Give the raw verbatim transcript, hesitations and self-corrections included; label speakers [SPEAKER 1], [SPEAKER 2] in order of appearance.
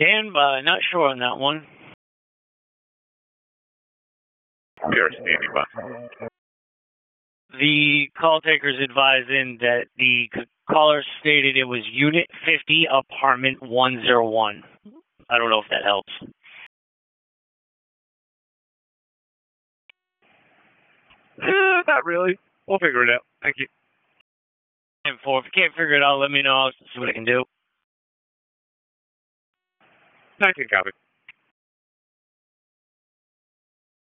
[SPEAKER 1] Stand by. Not sure on that one.
[SPEAKER 2] You're standing by.
[SPEAKER 1] The call taker's advising that the c- caller stated it was Unit fifty, Apartment one oh one. I don't know if that helps.
[SPEAKER 2] Eh, not really. We'll figure it out. Thank you.
[SPEAKER 1] And four, if you can't figure it out, let me know. I'll see what I can do.
[SPEAKER 2] I can copy.